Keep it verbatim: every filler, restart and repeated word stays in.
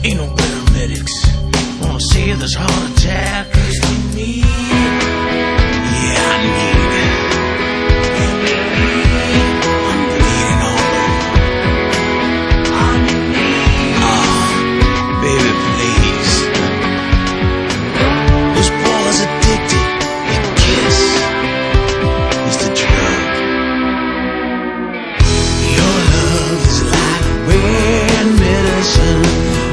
Ain't no paramedics. Wanna save this heart attack.